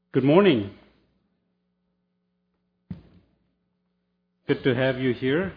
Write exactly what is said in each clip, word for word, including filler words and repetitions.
Good morning. Good to have you here.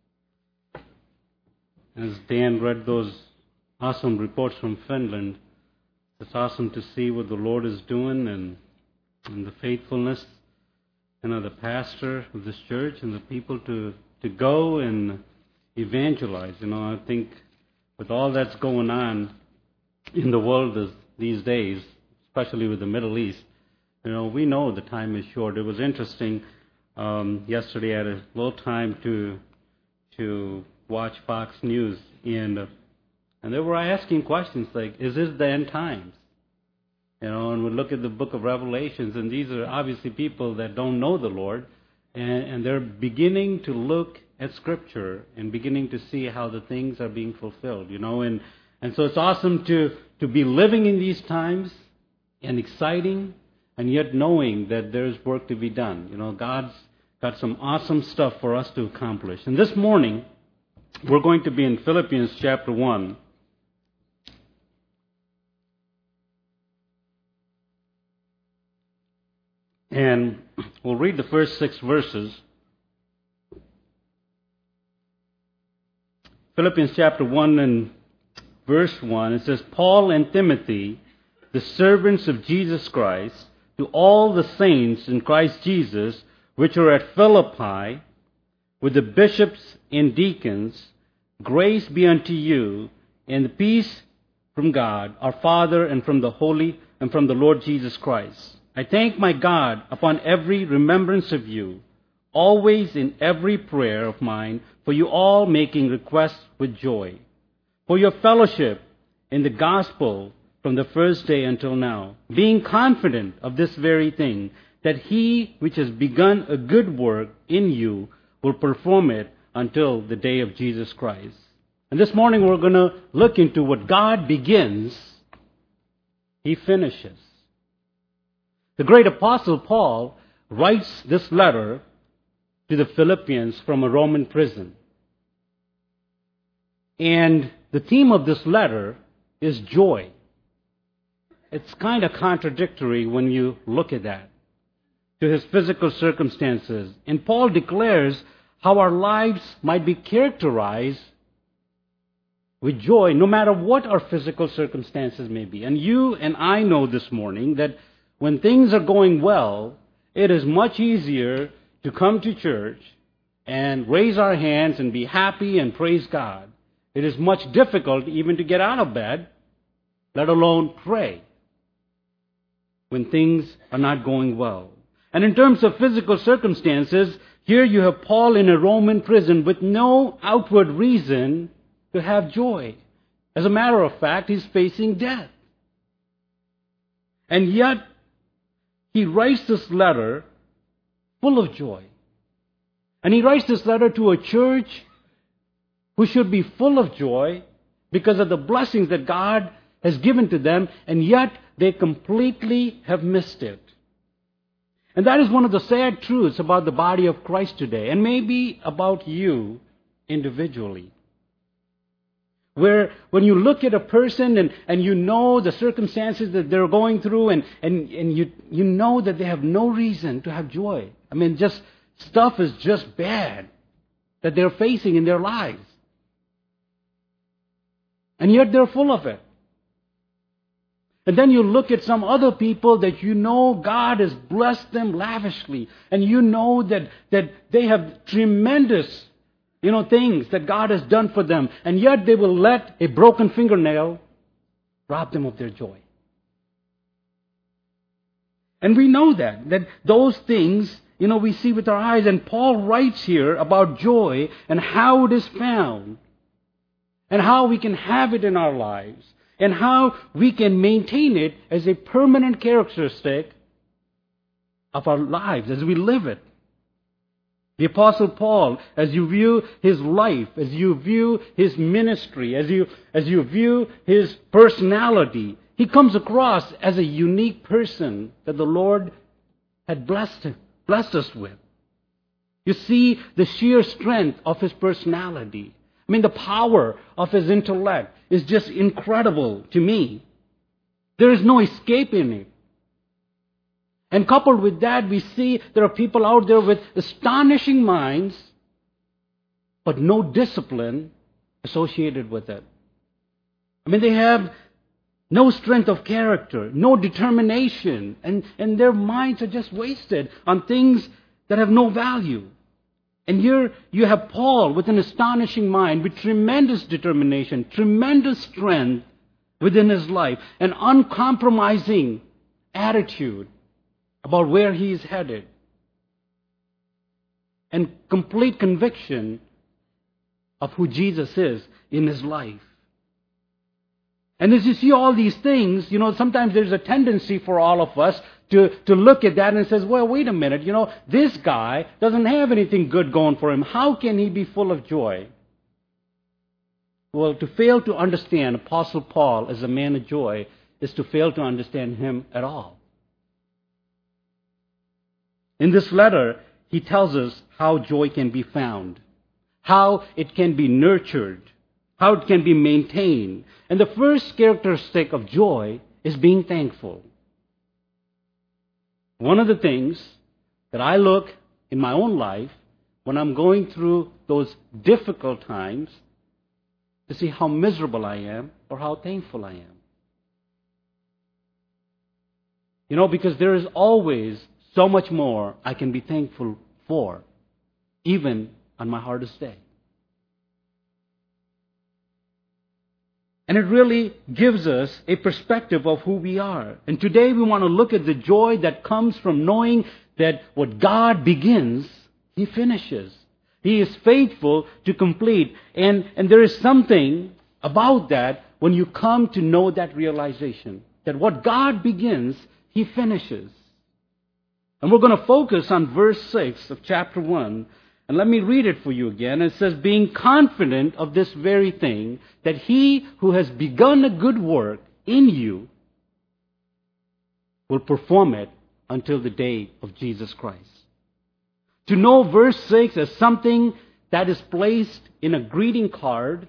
As Dan read those awesome reports from Finland, it's awesome to see what the Lord is doing and, and the faithfulness, you know, the pastor of this church and the people to, to go and evangelize. You know, I think with all that's going on in the world this, these days, especially with the Middle East, you know, we know the time is short. It was interesting. Um, yesterday I had a little time to to watch Fox News, and uh, and they were asking questions like, "Is this the end times?" You know, and we look at the Book of Revelations, and these are obviously people that don't know the Lord, and, and they're beginning to look at Scripture and beginning to see how the things are being fulfilled. You know, and and so it's awesome to to be living in these times, and exciting. And yet knowing that there's work to be done. You know, God's got some awesome stuff for us to accomplish. And this morning, we're going to be in Philippians chapter one. And we'll read the first six verses. Philippians chapter one and verse one, it says, Paul and Timothy, the servants of Jesus Christ, to all the saints in Christ Jesus, which are at Philippi, with the bishops and deacons, grace be unto you, and peace from God, our Father, and from the Holy, and from the Lord Jesus Christ. I thank my God upon every remembrance of you, always in every prayer of mine, for you all making requests with joy, for your fellowship in the gospel from the first day until now, being confident of this very thing, that he which has begun a good work in you will perform it until the day of Jesus Christ. And this morning we're going to look into what God begins, he finishes. The great apostle Paul writes this letter to the Philippians from a Roman prison. And the theme of this letter is joy. It's kind of contradictory when you look at that, to his physical circumstances. And Paul declares how our lives might be characterized with joy, no matter what our physical circumstances may be. And you and I know this morning that when things are going well, it is much easier to come to church and raise our hands and be happy and praise God. It is much difficult even to get out of bed, let alone pray, when things are not going well. And in terms of physical circumstances, here you have Paul in a Roman prison with no outward reason to have joy. As a matter of fact, he's facing death. And yet, he writes this letter full of joy. And he writes this letter to a church who should be full of joy because of the blessings that God has given to them, and yet they completely have missed it. And that is one of the sad truths about the body of Christ today, and maybe about you individually. Where when you look at a person and, and you know the circumstances that they're going through, and, and, and you, you know that they have no reason to have joy. I mean, just stuff is just bad that they're facing in their lives. And yet they're full of it. And then you look at some other people that you know God has blessed them lavishly. And you know that, that they have tremendous, you know, things that God has done for them. And yet they will let a broken fingernail rob them of their joy. And we know that, that those things, you know, we see with our eyes. And Paul writes here about joy and how it is found. And how we can have it in our lives. And how we can maintain it as a permanent characteristic of our lives as we live it. The Apostle Paul, as you view his life, as you view his ministry, as you, as you view his personality, he comes across as a unique person that the Lord had blessed him, blessed us with. You see the sheer strength of his personality. I mean, the power of his intellect is just incredible to me. There is no escaping it. And coupled with that, we see there are people out there with astonishing minds, but no discipline associated with it. I mean, they have no strength of character, no determination, and, and their minds are just wasted on things that have no value. And here you have Paul with an astonishing mind, with tremendous determination, tremendous strength within his life, an uncompromising attitude about where he is headed, and complete conviction of who Jesus is in his life. And as you see all these things, you know, sometimes there's a tendency for all of us to, to look at that and says, well, wait a minute, you know, this guy doesn't have anything good going for him. How can he be full of joy? Well, to fail to understand Apostle Paul as a man of joy is to fail to understand him at all. In this letter, he tells us how joy can be found, how it can be nurtured, how it can be maintained. And the first characteristic of joy is being thankful. One of the things that I look in my own life when I'm going through those difficult times to see how miserable I am or how thankful I am. You know, because there is always so much more I can be thankful for, even on my hardest day. And it really gives us a perspective of who we are. And today we want to look at the joy that comes from knowing that what God begins, He finishes. He is faithful to complete. And, and there is something about that when you come to know that realization, that what God begins, He finishes. And we're going to focus on verse six of chapter one. And let me read it for you again. It says, being confident of this very thing, that He who has begun a good work in you will perform it until the day of Jesus Christ. To know verse six as something that is placed in a greeting card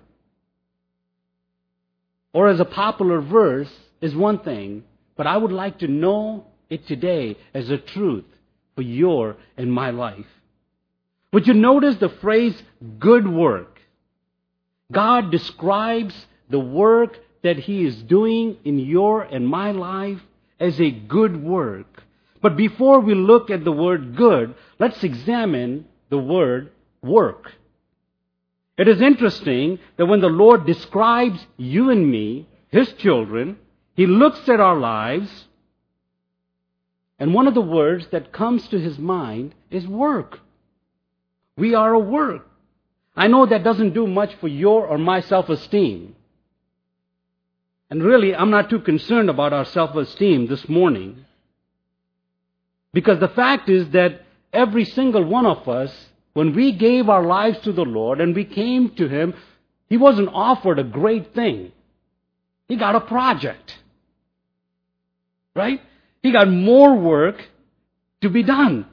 or as a popular verse is one thing, but I would like to know it today as a truth for your and my life. Would you notice the phrase good work? God describes the work that He is doing in your and my life as a good work. But before we look at the word good, let's examine the word work. It is interesting that when the Lord describes you and me, His children, He looks at our lives, and one of the words that comes to His mind is work. We are a work. I know that doesn't do much for your or my self-esteem. And really, I'm not too concerned about our self-esteem this morning. Because the fact is that every single one of us, when we gave our lives to the Lord and we came to Him, He wasn't offered a great thing. He got a project. Right? He got more work to be done.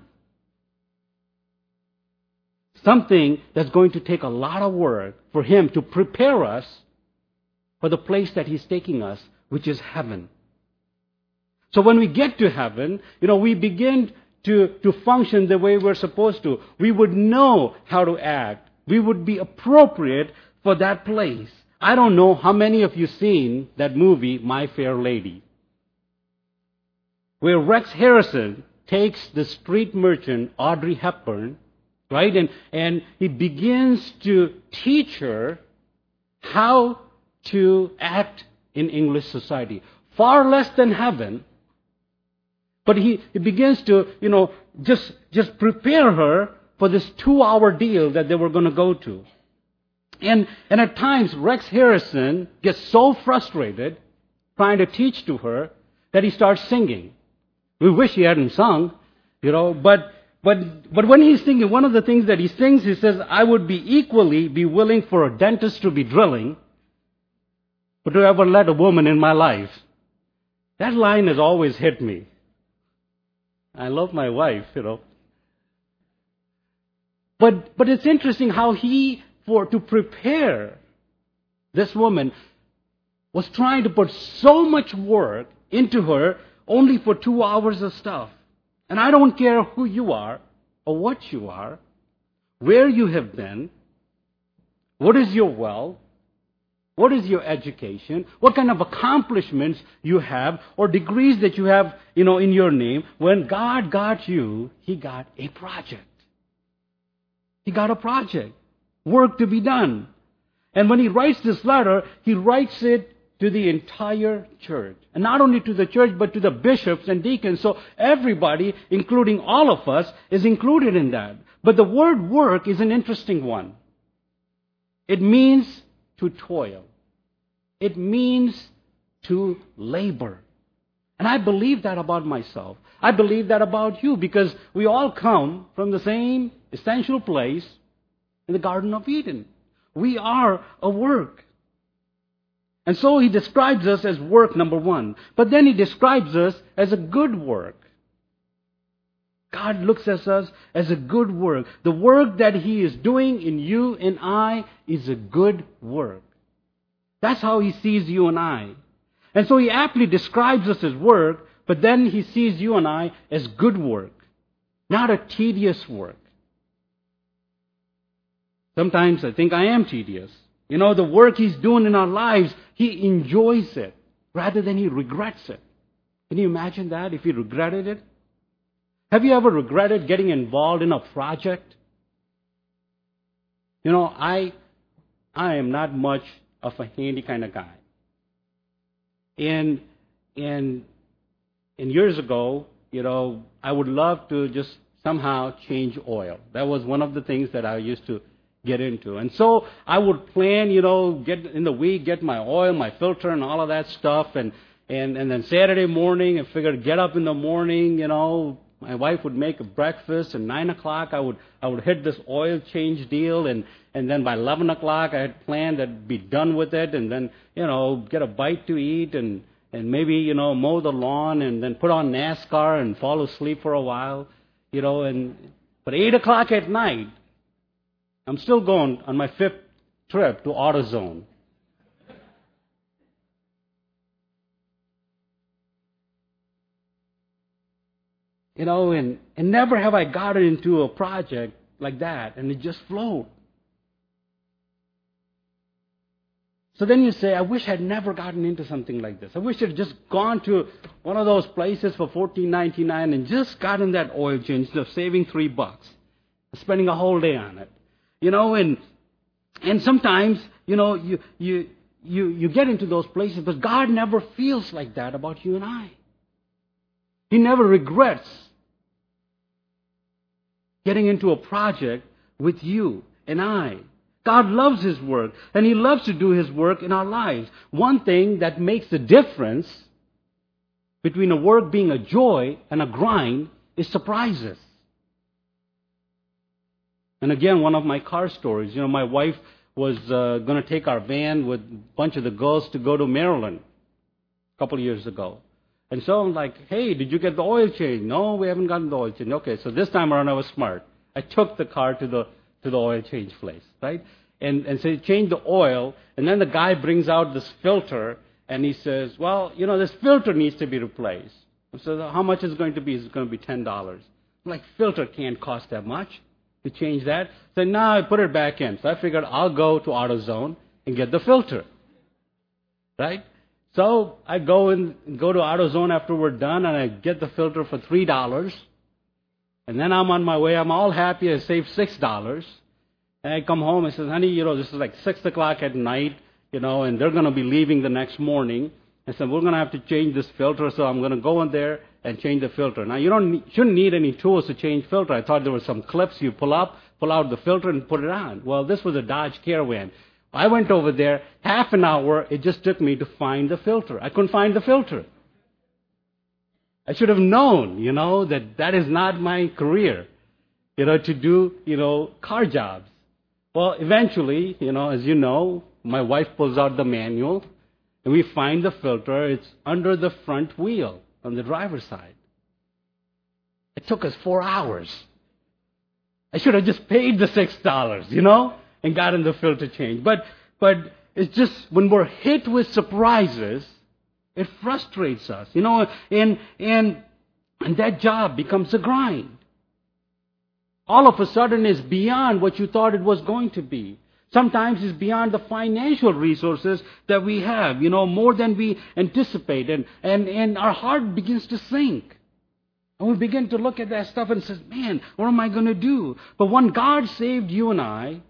Something that's going to take a lot of work for Him to prepare us for the place that He's taking us, which is heaven. So when we get to heaven, you know, we begin to, to function the way we're supposed to. We would know how to act. We would be appropriate for that place. I don't know how many of you seen that movie, My Fair Lady, where Rex Harrison takes the street merchant, Audrey Hepburn, right? And, and he begins to teach her how to act in English society. Far less than heaven. But he, he begins to, you know, just, just prepare her for this two-hour deal that they were going to go to. And, and at times, Rex Harrison gets so frustrated trying to teach to her that he starts singing. We wish he hadn't sung, you know, but But but when he's singing, one of the things that he sings, he says, I would be equally be willing for a dentist to be drilling, but to ever let a woman in my life. That line has always hit me. I love my wife, you know. But but it's interesting how he, for to prepare this woman, was trying to put so much work into her only for two hours of stuff. And I don't care who you are or what you are, where you have been, what is your wealth, what is your education, what kind of accomplishments you have or degrees that you have, you know, in your name. When God got you, He got a project. He got a project, work to be done. And when He writes this letter, He writes it to the entire church. And not only to the church, but to the bishops and deacons. So everybody, including all of us, is included in that. But the word work is an interesting one. It means to toil. It means to labor. And I believe that about myself. I believe that about you, because we all come from the same essential place in the Garden of Eden. We are a work. And so He describes us as work, number one. But then He describes us as a good work. God looks at us as a good work. The work that He is doing in you and I is a good work. That's how He sees you and I. And so He aptly describes us as work, but then He sees you and I as good work, not a tedious work. Sometimes I think I am tedious. You know, the work He's doing in our lives, He enjoys it rather than He regrets it. Can you imagine that if He regretted it? Have you ever regretted getting involved in a project? You know, I I am not much of a handy kind of guy. And and and years ago, you know, I would love to just somehow change oil. That was one of the things that I used to get into. And so I would plan, you know, get in the week, get my oil, my filter, and all of that stuff. And, and, and then Saturday morning, I figured get up in the morning, you know, my wife would make a breakfast, and nine o'clock I would I would hit this oil change deal, and, and then by eleven o'clock I had planned I'd be done with it, and then, you know, get a bite to eat, and, and maybe, you know, mow the lawn, and then put on NASCAR and fall asleep for a while, you know, and but eight o'clock at night, I'm still going on my fifth trip to AutoZone. You know, and, and never have I gotten into a project like that, and it just flowed. So then you say, I wish I'd never gotten into something like this. I wish I'd just gone to one of those places for fourteen ninety-nine and just gotten that oil change instead of saving three bucks, spending a whole day on it. You know, and and sometimes, you know, you you you you get into those places, but God never feels like that about you and I. He never regrets getting into a project with you and I. God loves His work, and He loves to do His work in our lives. One thing that makes the difference between a work being a joy and a grind is surprises. And again, one of my car stories, you know, my wife was uh, going to take our van with a bunch of the girls to go to Maryland a couple of years ago. And so I'm like, hey, did you get the oil change? No, we haven't gotten the oil change. Okay, so this time around I was smart. I took the car to the to the oil change place, right? And and so he changed the oil, and then the guy brings out this filter, and he says, well, you know, this filter needs to be replaced. So how much is it going to be? It's going to be ten dollars. I'm like, filter can't cost that much to change that. So now I put it back in. So I figured I'll go to AutoZone and get the filter, right? So I go and go to AutoZone after we're done, and I get the filter for three dollars. And then I'm on my way. I'm all happy. I saved six dollars. And I come home and says, honey, you know, this is like six o'clock at night, you know, and they're going to be leaving the next morning. I said, we're going to have to change this filter, so I'm going to go in there and change the filter. Now, you don't need, shouldn't need any tools to change filter. I thought there were some clips you pull up, pull out the filter, and put it on. Well, this was a Dodge Caravan. I went over there, half an hour, it just took me to find the filter. I couldn't find the filter. I should have known, you know, that that is not my career, you know, to do, you know, car jobs. Well, eventually, you know, as you know, my wife pulls out the manual, and we find the filter. It's under the front wheel on the driver's side. It took us four hours. I should have just paid the six dollars, you know, and gotten the filter change. But but it's just when we're hit with surprises, it frustrates us, you know. And and And that job becomes a grind. All of a sudden it's beyond what you thought it was going to be. Sometimes it's beyond the financial resources that we have, you know, more than we anticipate. And, and, and our heart begins to sink. And we begin to look at that stuff and say, man, what am I going to do? But when God saved you and I,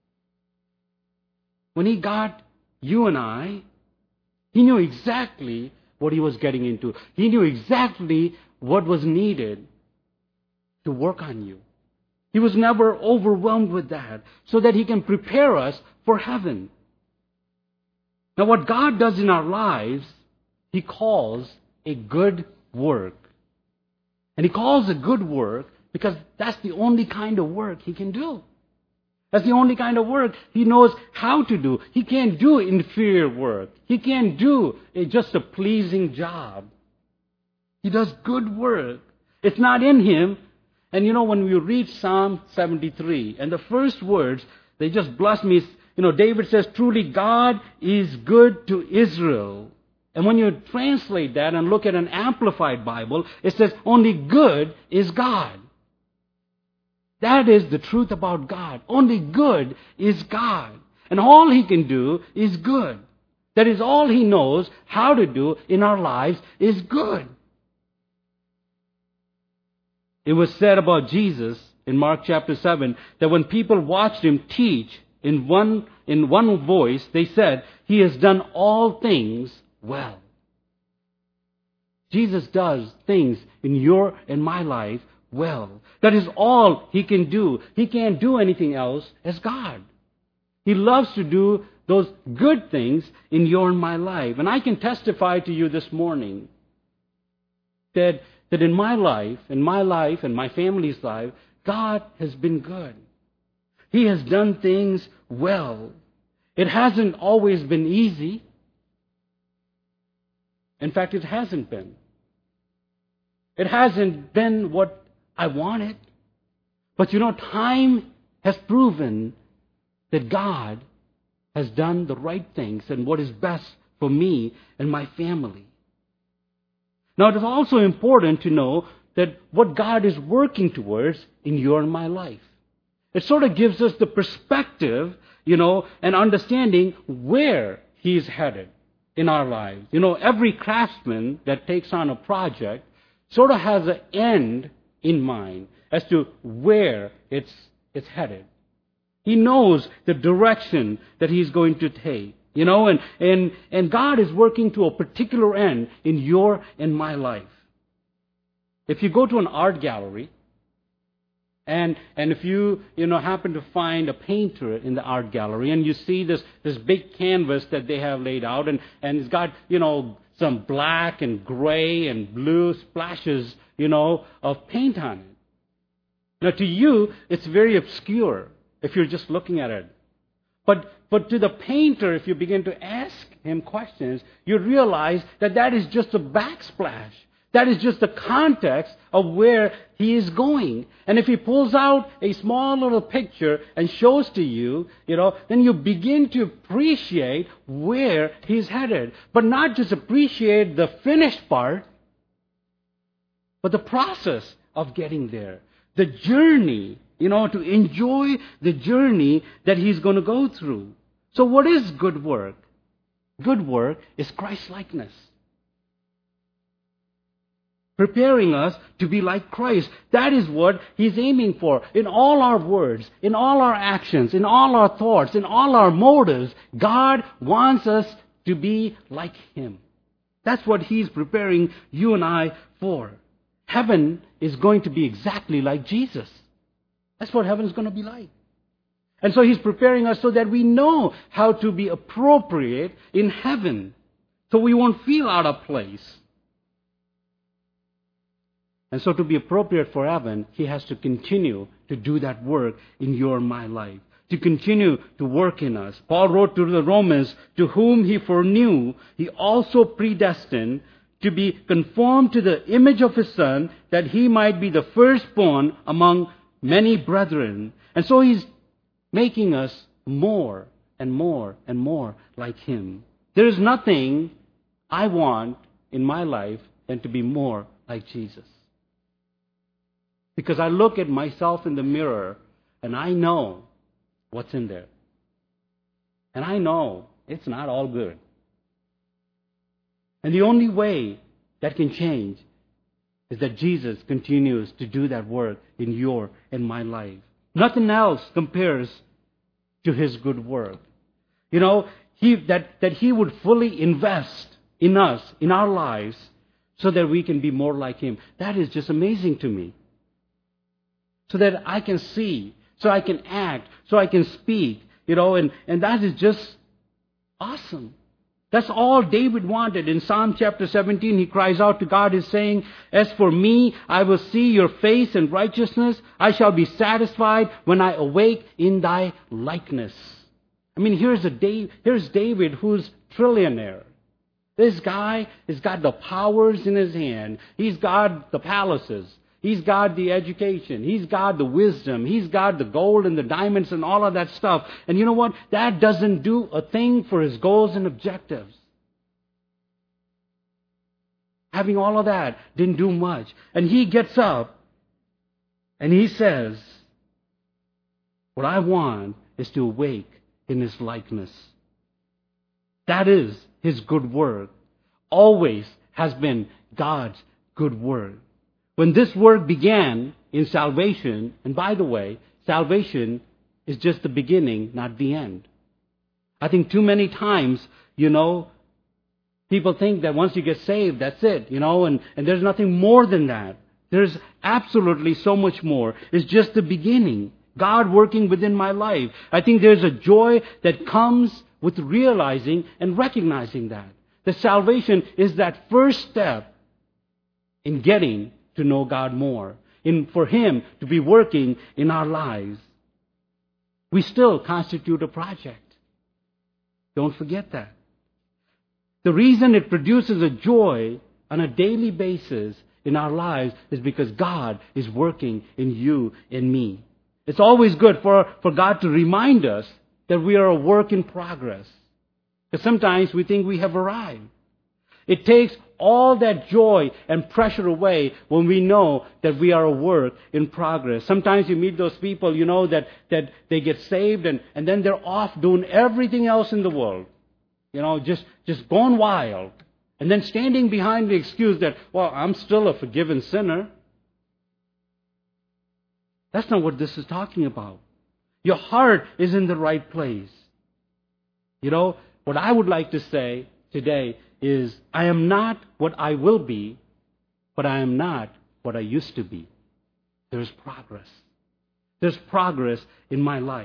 when He got you and I, He knew exactly what He was getting into. He knew exactly what was needed to work on you. He was never overwhelmed with that, so that He can prepare us for heaven. Now, what God does in our lives, He calls a good work. And He calls a good work because that's the only kind of work He can do. That's the only kind of work He knows how to do. He can't do inferior work. He can't do a, just a pleasing job. He does good work. It's not in Him. And you know, when we read Psalm seventy-three, and the first words, they just bless me. You know, David says, truly God is good to Israel. And when you translate that and look at an Amplified Bible, it says, only good is God. That is the truth about God. Only good is God. And all He can do is good. That is all He knows how to do in our lives is good. It was said about Jesus in Mark chapter seven that when people watched Him teach in one, in one voice, they said, He has done all things well. Jesus does things in your and my life well. That is all He can do. He can't do anything else as God. He loves to do those good things in your and my life. And I can testify to you this morning that That in my life, in my life, and my family's life, God has been good. He has done things well. It hasn't always been easy. In fact, it hasn't been. It hasn't been what I wanted. But you know, time has proven that God has done the right things and what is best for me and my family. Now, it is also important to know that what God is working towards in your and my life. It sort of gives us the perspective, you know, and understanding where He is headed in our lives. You know, every craftsman that takes on a project sort of has an end in mind as to where it's, it's headed. He knows the direction that He's going to take. You know, and, and, and God is working to a particular end in your and my life. If you go to an art gallery, and and if you, you know, happen to find a painter in the art gallery, and you see this, this big canvas that they have laid out, and, and it's got, you know, some black and gray and blue splashes, you know, of paint on it. Now, to you, it's very obscure if you're just looking at it. But But to the painter, if you begin to ask him questions, you realize that that is just a backsplash. That is just the context of where he is going. And if he pulls out a small little picture and shows to you, you know, then you begin to appreciate where he's headed. But not just appreciate the finished part, but the process of getting there. The journey, you know, to enjoy the journey that he's going to go through. So what is good work? Good work is Christ-likeness. Preparing us to be like Christ. That is what He's aiming for. In all our words, in all our actions, in all our thoughts, in all our motives, God wants us to be like Him. That's what He's preparing you and I for. Heaven is going to be exactly like Jesus. That's what heaven is going to be like. And so He's preparing us so that we know how to be appropriate in heaven. So we won't feel out of place. And so to be appropriate for heaven, He has to continue to do that work in your and my life. To continue to work in us. Paul wrote to the Romans, to whom He foreknew, He also predestined to be conformed to the image of His Son, that He might be the firstborn among many brethren. And so He's making us more and more and more like Him. There is nothing I want in my life than to be more like Jesus. Because I look at myself in the mirror and I know what's in there. And I know it's not all good. And the only way that can change is that Jesus continues to do that work in your and my life. Nothing else compares to His good work. You know, he, that, that He would fully invest in us, in our lives, so that we can be more like Him. That is just amazing to me. So that I can see, so I can act, so I can speak, you know, and, and that is just awesome. That's all David wanted. In Psalm chapter seventeen, he cries out to God, he's saying, "As for me, I will see your face in righteousness. I shall be satisfied when I awake in thy likeness." I mean, here's, a Dave, here's David, who's trillionaire. This guy has got the powers in his hand. He's got the palaces. He's got the education. He's got the wisdom. He's got the gold and the diamonds and all of that stuff. And you know what? That doesn't do a thing for his goals and objectives. Having all of that didn't do much. And he gets up and he says, what I want is to awake in His likeness. That is His good work. Always has been God's good work. When this work began in salvation, and by the way, salvation is just the beginning, not the end. I think too many times, you know, people think that once you get saved, that's it, you know, and, and there's nothing more than that. There's absolutely so much more. It's just the beginning. God working within my life. I think there's a joy that comes with realizing and recognizing that. The salvation is that first step in getting to know God more, in for Him to be working in our lives. We still constitute a project. Don't forget that. The reason it produces a joy on a daily basis in our lives is because God is working in you and me. It's always good for, for God to remind us that we are a work in progress. Because sometimes we think we have arrived. It takes all that joy and pressure away when we know that we are a work in progress. Sometimes you meet those people, you know, that, that they get saved and, and then they're off doing everything else in the world. You know, just, just going wild. And then standing behind the excuse that, well, I'm still a forgiven sinner. That's not what this is talking about. Your heart is in the right place. You know, what I would like to say today is, I am not what I will be, but I am not what I used to be. There's progress. There's progress in my life.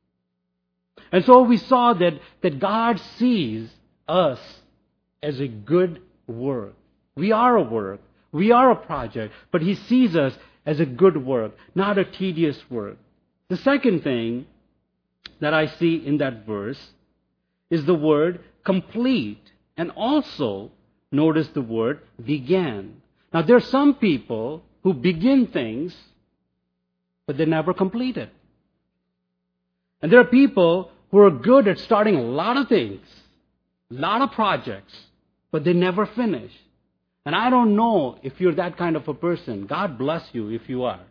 And so we saw that, that God sees us as a good work. We are a work. We are a project. But He sees us as a good work, not a tedious work. The second thing that I see in that verse is the word complete. And also, notice the word began. Now, there are some people who begin things, but they never complete it. And there are people who are good at starting a lot of things, a lot of projects, but they never finish. And I don't know if you're that kind of a person. God bless you if you are.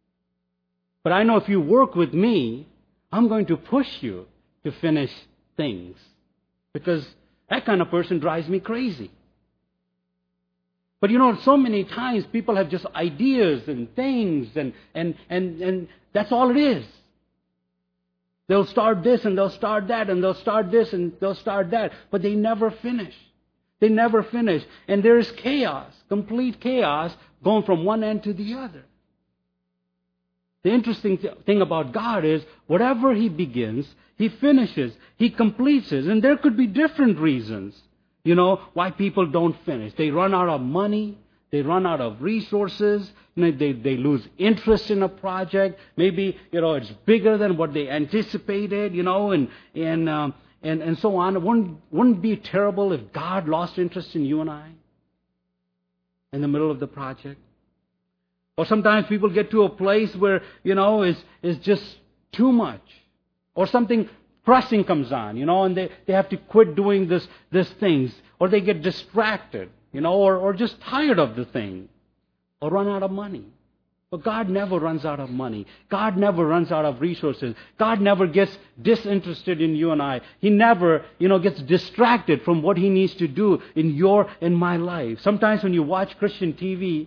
But I know if you work with me, I'm going to push you to finish things. Because that kind of person drives me crazy. But you know, so many times people have just ideas and things, and, and, and, and that's all it is. They'll start this and they'll start that and they'll start this and they'll start that, but they never finish. They never finish. And there is chaos, complete chaos, going from one end to the other. The interesting th- thing about God is, whatever He begins, He finishes, He completes it. And there could be different reasons, you know, why people don't finish. They run out of money. They run out of resources. You know, they, they lose interest in a project. Maybe, you know, it's bigger than what they anticipated, you know, and and um, and, and so on. It wouldn't, wouldn't it be terrible if God lost interest in you and I in the middle of the project? Or sometimes people get to a place where, you know, it's, it's just too much. Or something pressing comes on, you know, and they, they have to quit doing this, this things. Or they get distracted, you know, or, or just tired of the thing. Or run out of money. But God never runs out of money. God never runs out of resources. God never gets disinterested in you and I. He never, you know, gets distracted from what He needs to do in your and my life. Sometimes when you watch Christian T V,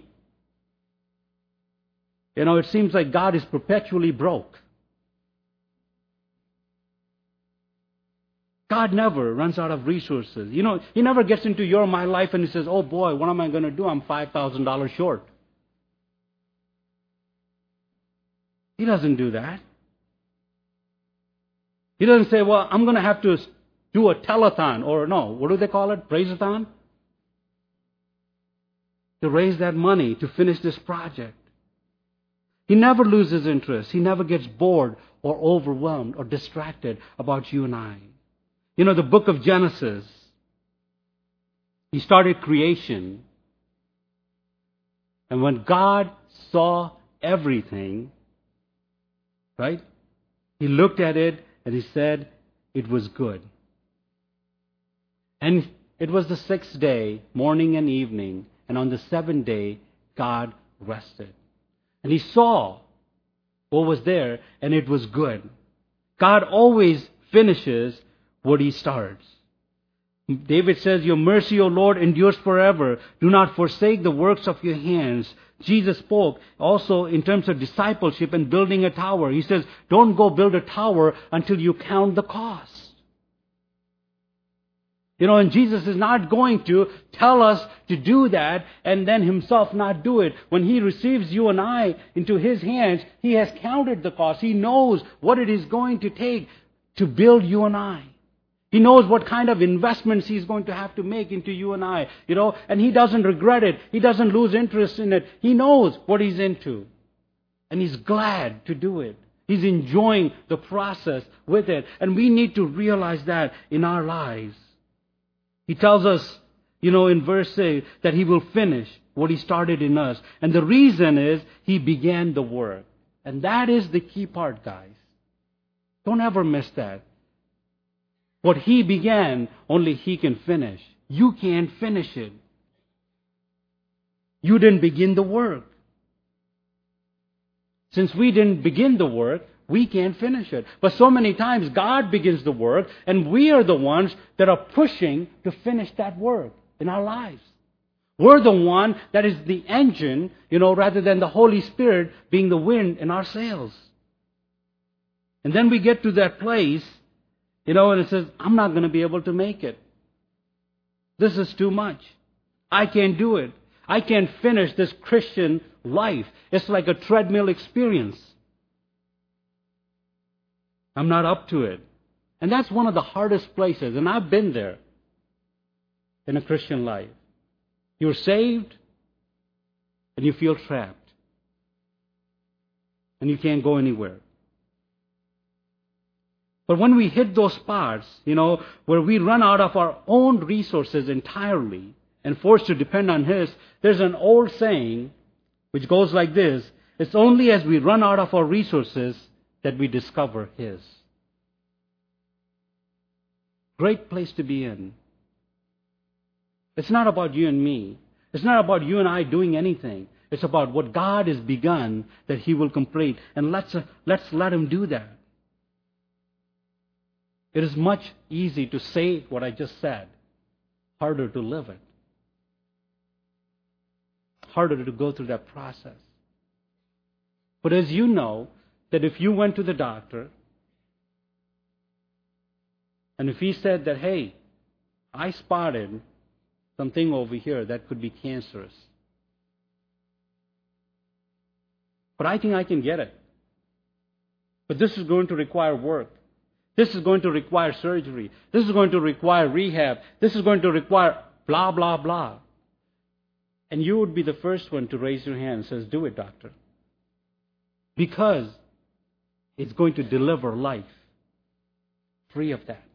you know, it seems like God is perpetually broke. God never runs out of resources. You know, He never gets into your and my life and He says, oh boy, what am I going to do? I'm five thousand dollars short. He doesn't do that. He doesn't say, well, I'm going to have to do a telethon, or no, what do they call it? Praise-a-thon? To raise that money to finish this project. He never loses interest. He never gets bored or overwhelmed or distracted about you and I. You know, the book of Genesis, He started creation. And when God saw everything, right, He looked at it and He said, it was good. And it was the sixth day, morning and evening, and on the seventh day, God rested. And He saw what was there, and it was good. God always finishes what He starts. David says, your mercy, O Lord, endures forever. Do not forsake the works of your hands. Jesus spoke also in terms of discipleship and building a tower. He says, don't go build a tower until you count the cost. You know, and Jesus is not going to tell us to do that and then Himself not do it. When He receives you and I into His hands, He has counted the cost. He knows what it is going to take to build you and I. He knows what kind of investments He's going to have to make into you and I, you know, and He doesn't regret it. He doesn't lose interest in it. He knows what He's into. And He's glad to do it. He's enjoying the process with it. And we need to realize that in our lives. He tells us, you know, in verse eight, that He will finish what He started in us. And the reason is He began the work. And that is the key part, guys. Don't ever miss that. What He began, only He can finish. You can't finish it. You didn't begin the work. Since we didn't begin the work, we can't finish it. But so many times God begins the work, and we are the ones that are pushing to finish that work in our lives. We're the one that is the engine, you know, rather than the Holy Spirit being the wind in our sails. And then we get to that place, you know, and it says, I'm not going to be able to make it. This is too much. I can't do it. I can't finish this Christian life. It's like a treadmill experience. I'm not up to it. And that's one of the hardest places, and I've been there in a Christian life. You're saved, and you feel trapped. And you can't go anywhere. But when we hit those spots, you know, where we run out of our own resources entirely and forced to depend on His, there's an old saying which goes like this: it's only as we run out of our resources that we discover His. Great place to be in. It's not about you and me. It's not about you and I doing anything. It's about what God has begun that He will complete. And let's, uh, let's let Him do that. It is much easier to say what I just said, harder to live it. Harder to go through that process. But as you know, that if you went to the doctor, and if he said that, hey, I spotted something over here that could be cancerous, but I think I can get it. But this is going to require work. This is going to require surgery. This is going to require rehab. This is going to require blah, blah, blah. And you would be the first one to raise your hand and says, do it, doctor. Because it's going to deliver life free of that.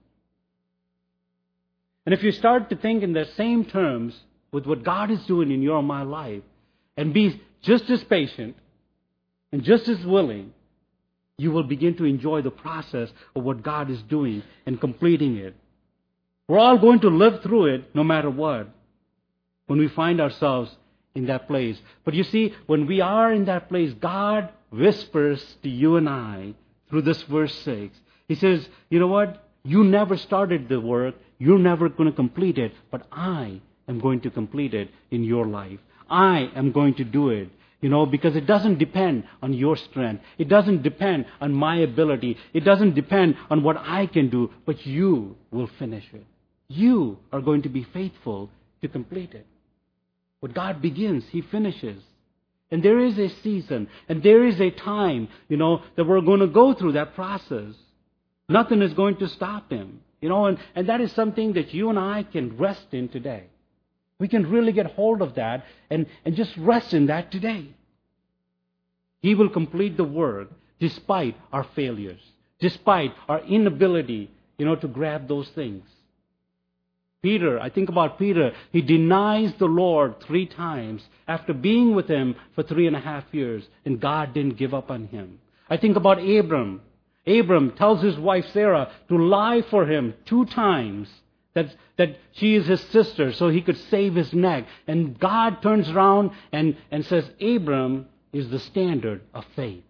And if you start to think in the same terms with what God is doing in your and my life, and be just as patient and just as willing, you will begin to enjoy the process of what God is doing and completing it. We're all going to live through it no matter what, when we find ourselves in that place. But you see, when we are in that place, God whispers to you and I through this verse six. He says, you know what? You never started the work. You're never going to complete it. But I am going to complete it in your life. I am going to do it. You know, because it doesn't depend on your strength. It doesn't depend on my ability. It doesn't depend on what I can do. But you will finish it. You are going to be faithful to complete it. What God begins, He finishes. And there is a season, and there is a time, you know, that we're going to go through that process. Nothing is going to stop Him. You know, and, and that is something that you and I can rest in today. We can really get hold of that and, and just rest in that today. He will complete the work despite our failures, despite our inability, you know, to grab those things. Peter, I think about Peter, he denies the Lord three times after being with Him for three and a half years, and God didn't give up on him. I think about Abram. Abram tells his wife Sarah to lie for him two times, that, that she is his sister, so he could save his neck. And God turns around and, and says, Abram is the standard of faith.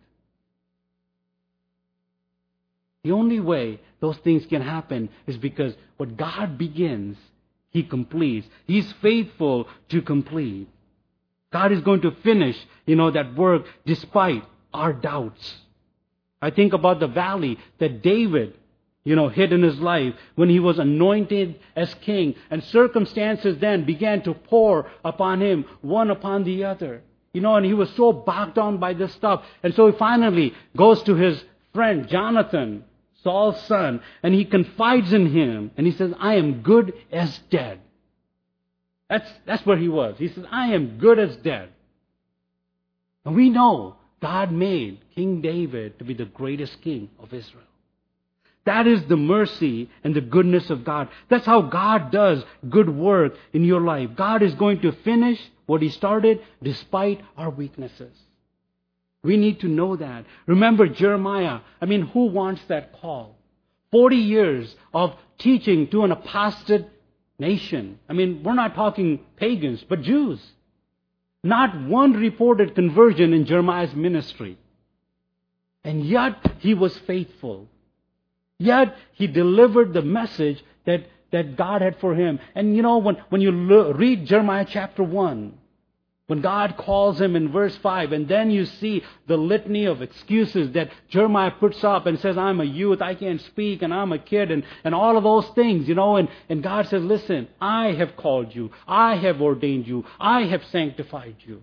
The only way those things can happen is because what God begins, He completes. He's faithful to complete. God is going to finish, you know, that work despite our doubts. I think about the valley that David, you know, hid in his life when he was anointed as king, and circumstances then began to pour upon him, one upon the other. You know, and he was so bogged down by this stuff. And so he finally goes to his friend Jonathan, Saul's son, and he confides in him, and he says, I am good as dead. That's, that's where he was. He says, I am good as dead. And we know God made King David to be the greatest king of Israel. That is the mercy and the goodness of God. That's how God does good work in your life. God is going to finish what He started despite our weaknesses. We need to know that. Remember Jeremiah. I mean, who wants that call? Forty years of teaching to an apostate nation. I mean, we're not talking pagans, but Jews. Not one reported conversion in Jeremiah's ministry. And yet, he was faithful. Yet, he delivered the message that, that God had for him. And you know, when, when you lo- read Jeremiah chapter one, when God calls him in verse five, and then you see the litany of excuses that Jeremiah puts up and says, I'm a youth, I can't speak, and I'm a kid, and, and all of those things, you know, and, and God says, listen, I have called you, I have ordained you, I have sanctified you.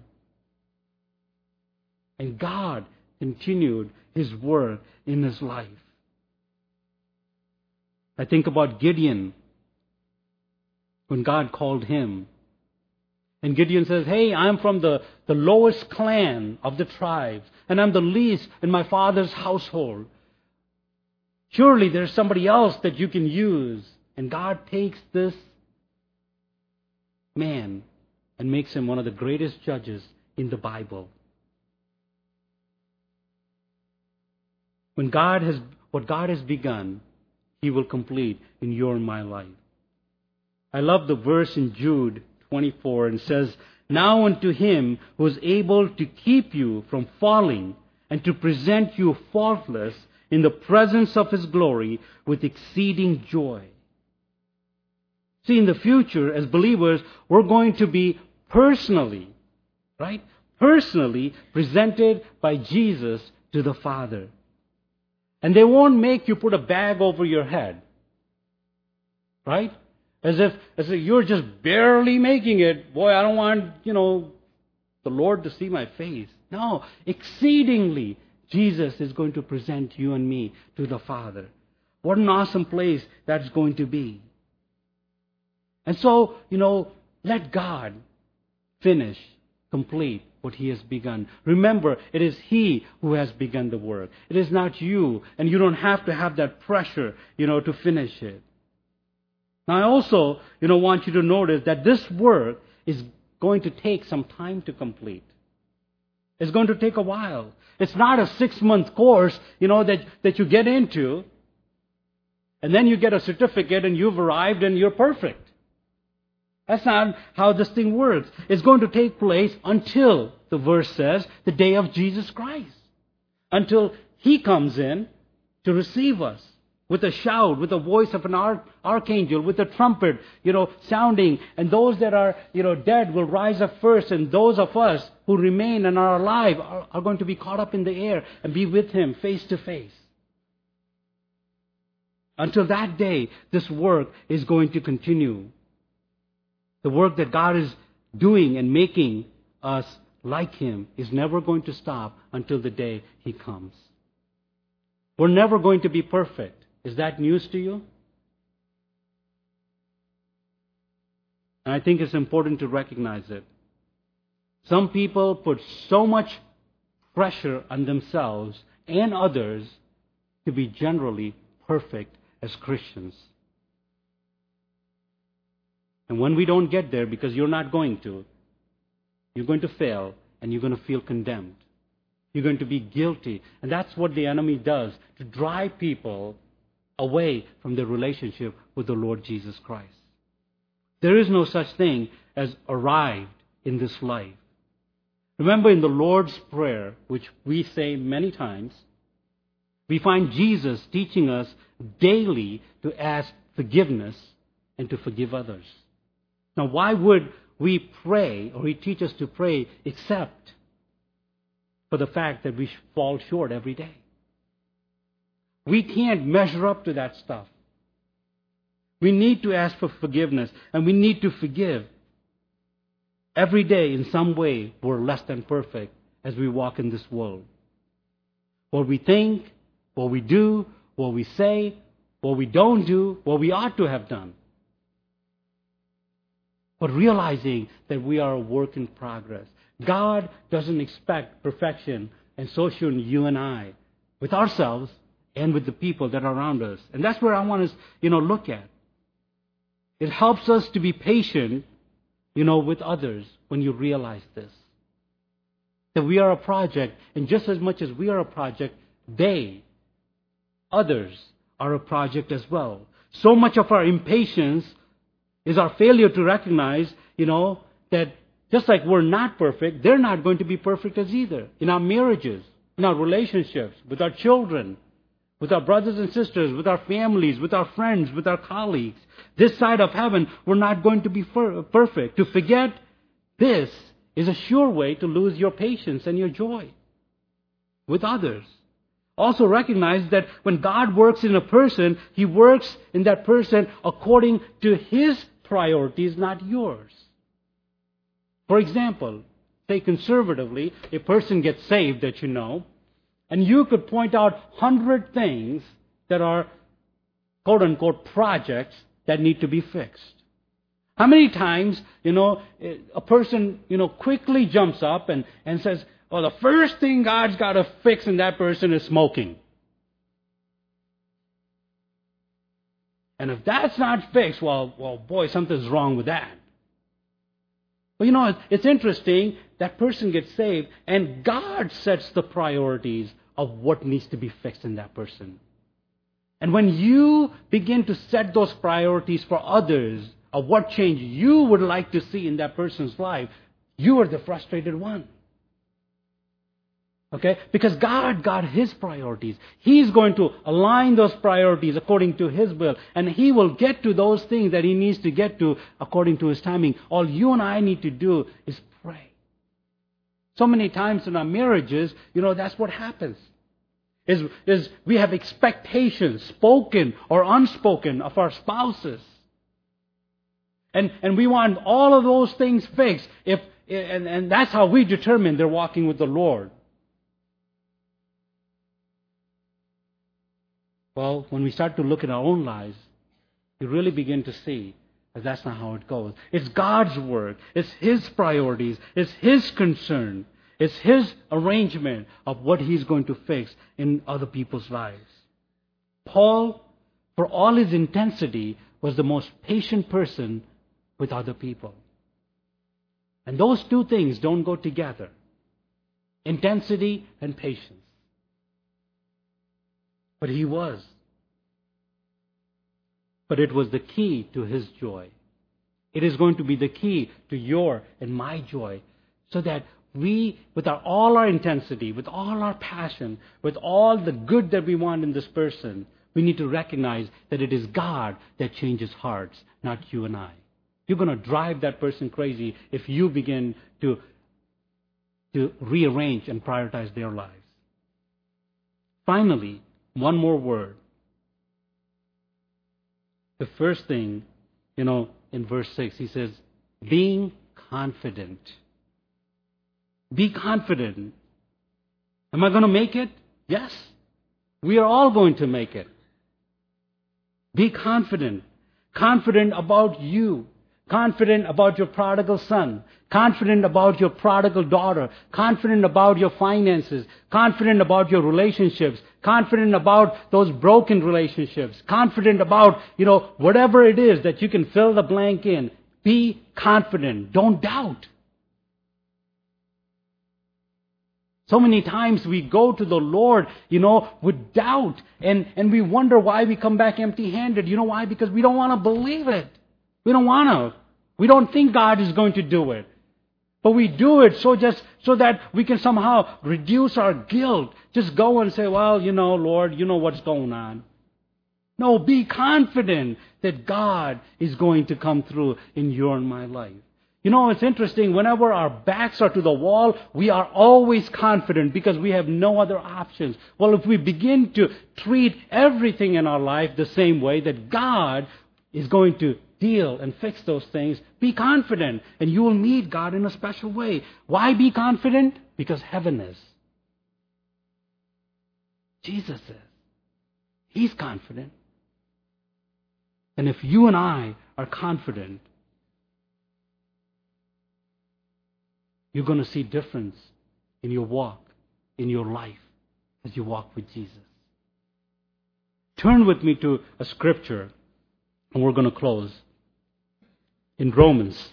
And God continued His work in his life. I think about Gideon, when God called him. And Gideon says, hey, I'm from the, the lowest clan of the tribes, and I'm the least in my father's household. Surely there's somebody else that you can use. And God takes this man and makes him one of the greatest judges in the Bible. When God has, what God has begun, He will complete in your and my life. I love the verse in Jude twenty-four, and says, now unto Him who is able to keep you from falling and to present you faultless in the presence of His glory with exceeding joy. See, in the future, as believers, we're going to be personally, right? Personally presented by Jesus to the Father. And they won't make you put a bag over your head. Right? As if, as if you're just barely making it. Boy, I don't want, you know, the Lord to see my face. No, exceedingly, Jesus is going to present you and me to the Father. What an awesome place that's going to be. And so, you know, let God finish, complete what He has begun. Remember, it is He who has begun the work. It is not you, and you don't have to have that pressure, you know, to finish it. Now, I also, you know, want you to notice that this work is going to take some time to complete. It's going to take a while. It's not a six-month course, you know, that, that you get into, and then you get a certificate and you've arrived and you're perfect. That's not how this thing works. It's going to take place until, the verse says, the day of Jesus Christ. Until He comes in to receive us with a shout, with the voice of an arch- archangel, with a trumpet, you know, sounding. And those that are, you know, dead will rise up first. And those of us who remain and are alive are, are going to be caught up in the air and be with Him face to face. Until that day, this work is going to continue. The work that God is doing and making us like Him is never going to stop until the day He comes. We're never going to be perfect. Is that news to you? And I think it's important to recognize it. Some people put so much pressure on themselves and others to be generally perfect as Christians. And when we don't get there, because you're not going to, you're going to fail and you're going to feel condemned. You're going to be guilty. And that's what the enemy does, to drive people away from their relationship with the Lord Jesus Christ. There is no such thing as arrived in this life. Remember in the Lord's Prayer, which we say many times, we find Jesus teaching us daily to ask forgiveness and to forgive others. Now, why would we pray, or He teach us to pray, except for the fact that we fall short every day? We can't measure up to that stuff. We need to ask for forgiveness, and we need to forgive. Every day, in some way, we're less than perfect as we walk in this world. What we think, what we do, what we say, what we don't do, what we ought to have done. But realizing that we are a work in progress. God doesn't expect perfection, and so shouldn't you and I, with ourselves and with the people that are around us. And that's where I want to, you know, look at. It helps us to be patient, you know, with others when you realize this. That we are a project, and just as much as we are a project, they, others, are a project as well. So much of our impatience is our failure to recognize, you know, that just like we're not perfect, they're not going to be perfect as either. In our marriages, in our relationships, with our children, with our brothers and sisters, with our families, with our friends, with our colleagues. This side of heaven, we're not going to be per- perfect. To forget this is a sure way to lose your patience and your joy with others. Also recognize that when God works in a person, He works in that person according to His priorities, not yours. For example, say conservatively, a person gets saved that you know, and you could point out a hundred things that are quote-unquote projects that need to be fixed. How many times, you know, a person, you know, quickly jumps up and, and says, well, the first thing God's got to fix in that person is smoking. And if that's not fixed, well, well, boy, something's wrong with that. Well, you know, it's interesting. That person gets saved, and God sets the priorities of what needs to be fixed in that person. And when you begin to set those priorities for others of what change you would like to see in that person's life, you are the frustrated one. Okay? Because God got His priorities. He's going to align those priorities according to His will. And He will get to those things that He needs to get to according to His timing. All you and I need to do is pray. So many times in our marriages, you know, that's what happens. Is, is we have expectations, spoken or unspoken, of our spouses. And, and we want all of those things fixed. If, and, and that's how we determine they're walking with the Lord. Well, when we start to look at our own lives, we really begin to see that that's not how it goes. It's God's work. It's His priorities. It's His concern. It's His arrangement of what He's going to fix in other people's lives. Paul, for all his intensity, was the most patient person with other people. And those two things don't go together. Intensity and patience. But he was. But it was the key to his joy. It is going to be the key to your and my joy. So that we, with our, all our intensity, with all our passion, with all the good that we want in this person, we need to recognize that it is God that changes hearts, not you and I. You're going to drive that person crazy if you begin to, to rearrange and prioritize their lives. Finally, one more word. The first thing, you know, in verse six, he says, being confident. Be confident. Am I going to make it? Yes. We are all going to make it. Be confident. Confident about you. Confident about your prodigal son. Confident about your prodigal daughter. Confident about your finances. Confident about your relationships. Confident about those broken relationships. Confident about, you know, whatever it is that you can fill the blank in. Be confident. Don't doubt. So many times we go to the Lord, you know, with doubt. And, and we wonder why we come back empty-handed. You know why? Because we don't want to believe it. We don't want to. We don't think God is going to do it. But we do it so just so that we can somehow reduce our guilt. Just go and say, well, you know, Lord, you know what's going on. No, be confident that God is going to come through in your and my life. You know, it's interesting. Whenever our backs are to the wall, we are always confident because we have no other options. Well, if we begin to treat everything in our life the same way, that God is going to deal and fix those things, be confident. And you will meet God in a special way. Why be confident? Because heaven is. Jesus is. He's confident. And if you and I are confident, you're going to see difference in your walk, in your life, as you walk with Jesus. Turn with me to a scripture, and we're going to close. In Romans.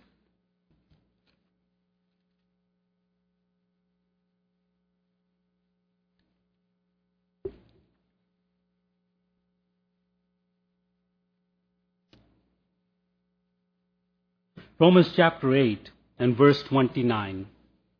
Romans chapter eight and verse twenty-nine.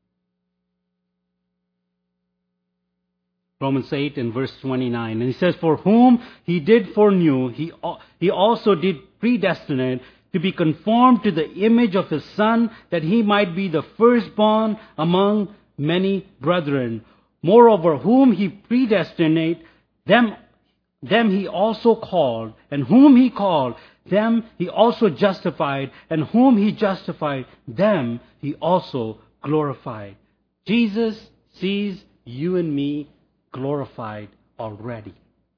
Romans eight and verse twenty-nine. And he says, for whom he did foreknew, he, he also did predestinate to be conformed to the image of his Son, that he might be the firstborn among many brethren. Moreover, whom he predestinate, them, them he also called, and whom he called, them he also justified, and whom he justified, them he also glorified. Jesus sees you and me glorified already.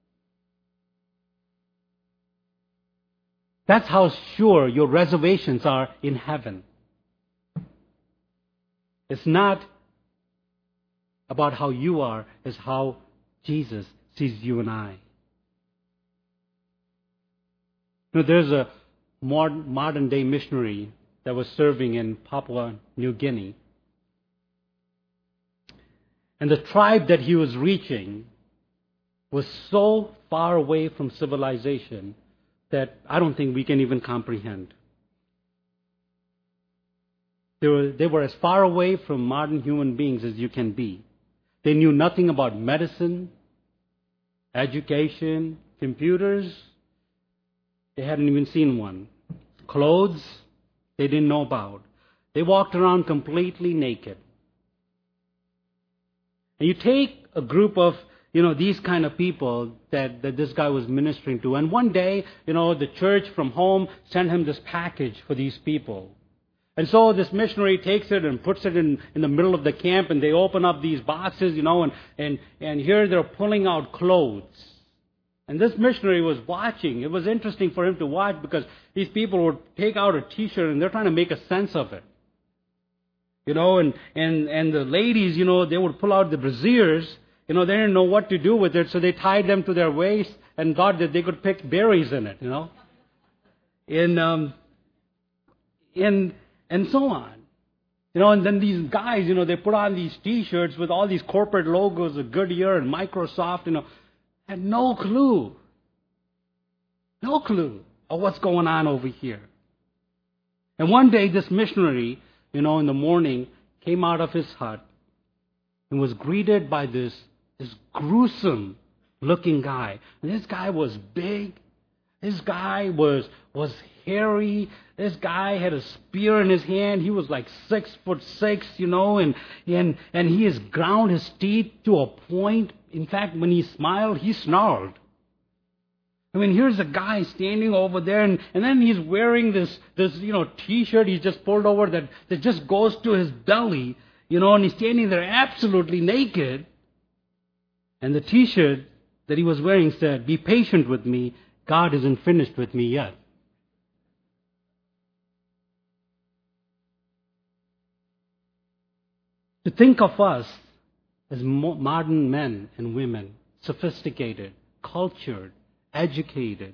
That's how sure your reservations are in heaven. It's not about how you are, it's how Jesus sees you and I. You know, there's a modern day missionary that was serving in Papua New Guinea. And the tribe that he was reaching was so far away from civilization that I don't think we can even comprehend. They were, they were as far away from modern human beings as you can be. They knew nothing about medicine, education, computers. They hadn't even seen one. Clothes, they didn't know about. They walked around completely naked. And you take a group of You know, these kind of people that, that this guy was ministering to. And one day, you know, the church from home sent him this package for these people. And so this missionary takes it and puts it in, in the middle of the camp, and they open up these boxes, you know, and, and, and here they're pulling out clothes. And this missionary was watching. It was interesting for him to watch because these people would take out a T-shirt and they're trying to make a sense of it. You know, and, and, and the ladies, you know, they would pull out the brassieres. You know, they didn't know what to do with it, so they tied them to their waist and thought that they could pick berries in it, you know. And, um, and, and so on. You know, and then these guys, you know, they put on these T-shirts with all these corporate logos of Goodyear and Microsoft, you know, had no clue. No clue of what's going on over here. And one day, this missionary, you know, in the morning, came out of his hut and was greeted by this, this gruesome-looking guy. And this guy was big. This guy was, was hairy. This guy had a spear in his hand. He was like six foot six, you know, and, and, and he has ground his teeth to a point. In fact, when he smiled, he snarled. I mean, here's a guy standing over there, and, and then he's wearing this, this, you know, T-shirt he's just pulled over that, that just goes to his belly, you know, and he's standing there absolutely naked. And the T-shirt that he was wearing said, "Be patient with me. God isn't finished with me yet." To think of us as modern men and women, sophisticated, cultured, educated,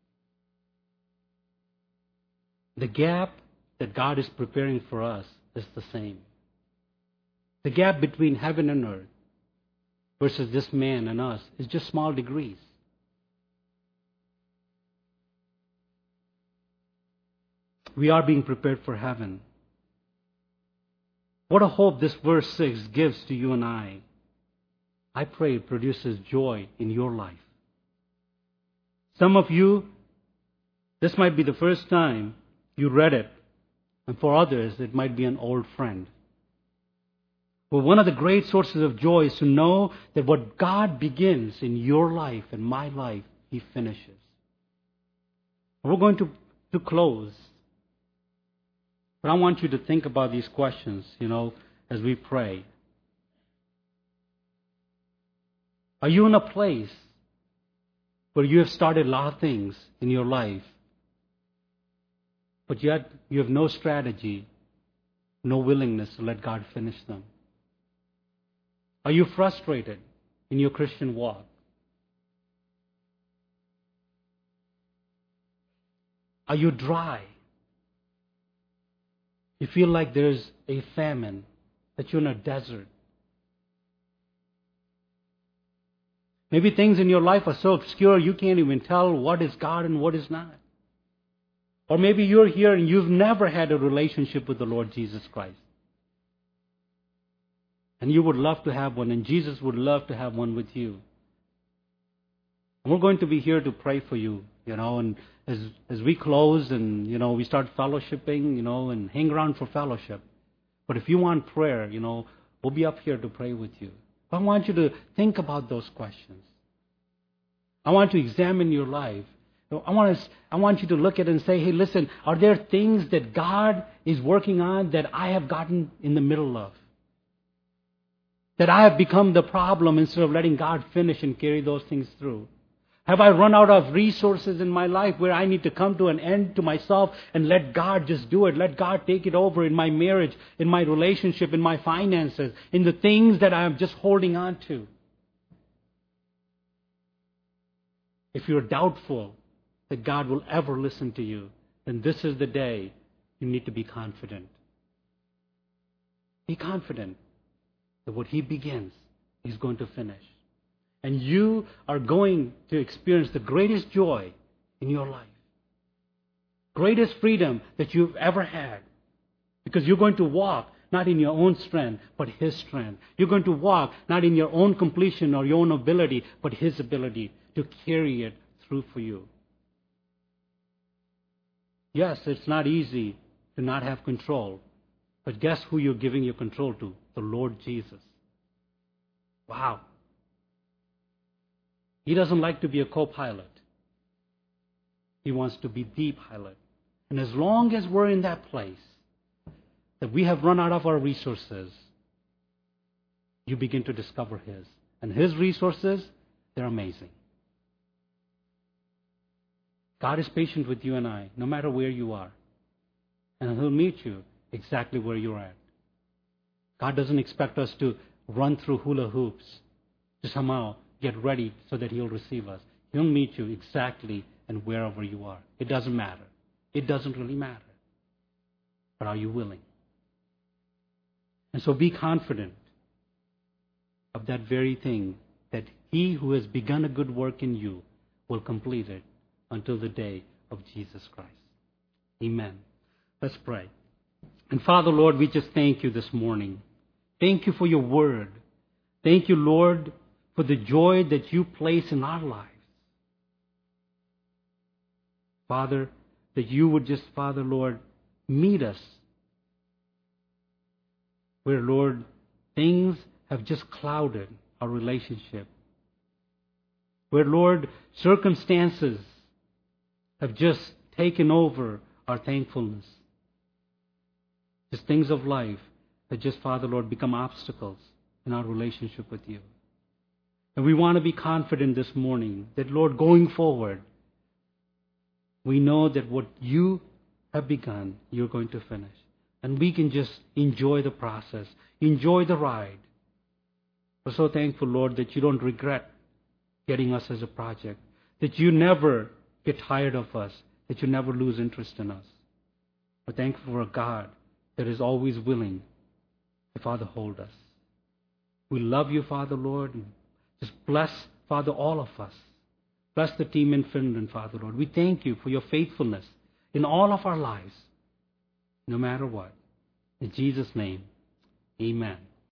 the gap that God is preparing for us is the same. The gap between heaven and earth versus this man and us is just small degrees. We are being prepared for heaven. What a hope this verse six gives to you and I. I pray it produces joy in your life. Some of you, this might be the first time you read it. And for others, it might be an old friend. But one of the great sources of joy is to know that what God begins in your life and my life, He finishes. We're going to, to close. But I want you to think about these questions, you know, as we pray. Are you in a place where you have started a lot of things in your life, but yet you have no strategy, no willingness to let God finish them? Are you frustrated in your Christian walk? Are you dry? You feel like there's a famine, that you're in a desert. Maybe things in your life are so obscure you can't even tell what is God and what is not. Or maybe you're here and you've never had a relationship with the Lord Jesus Christ. And you would love to have one, and Jesus would love to have one with you. And we're going to be here to pray for you, you know, and as as we close and, you know, we start fellowshipping, you know, and hang around for fellowship. But if you want prayer, you know, we'll be up here to pray with you. I want you to think about those questions. I want to examine your life. I want to, I want you to look at it and say, hey, listen, are there things that God is working on that I have gotten in the middle of? That I have become the problem instead of letting God finish and carry those things through? Have I run out of resources in my life where I need to come to an end to myself and let God just do it? Let God take it over in my marriage, in my relationship, in my finances, in the things that I'm just holding on to. If you're doubtful that God will ever listen to you, then this is the day you need to be confident. Be confident that what He begins, He's going to finish. And you are going to experience the greatest joy in your life. Greatest freedom that you've ever had. Because you're going to walk not in your own strength, but His strength. You're going to walk not in your own completion or your own ability, but His ability to carry it through for you. Yes, it's not easy to not have control. But guess who you're giving your control to? The Lord Jesus. Wow. He doesn't like to be a co-pilot. He wants to be the pilot. And as long as we're in that place, that we have run out of our resources, you begin to discover His. And His resources, they're amazing. God is patient with you and I, no matter where you are. And He'll meet you exactly where you're at. God doesn't expect us to run through hula hoops to somehow get ready so that He'll receive us. He'll meet you exactly and wherever you are. It doesn't matter. It doesn't really matter. But are you willing? And so be confident of that very thing, that He who has begun a good work in you will complete it until the day of Jesus Christ. Amen. Let's pray. And Father, Lord, we just thank you this morning. Thank you for your word. Thank you, Lord, for the joy that you place in our lives. Father, that you would just, Father, Lord, meet us where, Lord, things have just clouded our relationship. Where, Lord, circumstances have just taken over our thankfulness. Just things of life that just, Father, Lord, become obstacles in our relationship with you. And we want to be confident this morning that, Lord, going forward, we know that what you have begun, you're going to finish. And we can just enjoy the process, enjoy the ride. We're so thankful, Lord, that you don't regret getting us as a project, that you never get tired of us, that you never lose interest in us. We're thankful for a God that is always willing to, Father, hold us. We love you, Father, Lord. And just bless, Father, all of us. Bless the team in Finland, Father, Lord. We thank you for your faithfulness in all of our lives, no matter what. In Jesus' name, amen.